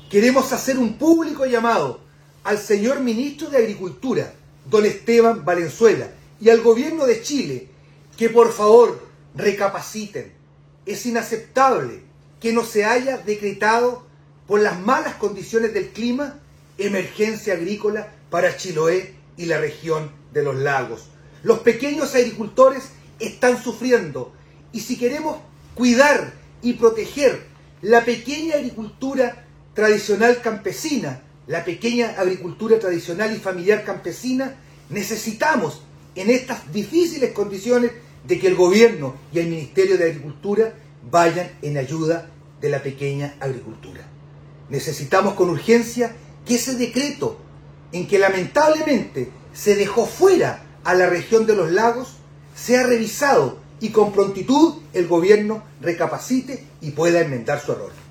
queremos hacer un público llamado al señor Ministro de Agricultura, don Esteban Valenzuela, y al Gobierno de Chile, que por favor recapaciten. Es inaceptable que no se haya decretado, por las malas condiciones del clima, emergencia agrícola para Chiloé y la región de los lagos. Los pequeños agricultores están sufriendo, y si queremos cuidar y proteger la pequeña agricultura tradicional campesina, la pequeña agricultura tradicional y familiar campesina, necesitamos en estas difíciles condiciones de que el gobierno y el Ministerio de Agricultura vayan en ayuda de la pequeña agricultura. Necesitamos con urgencia que ese decreto, en que lamentablemente se dejó fuera a la región de los lagos, sea revisado y con prontitud el gobierno recapacite y pueda enmendar su error.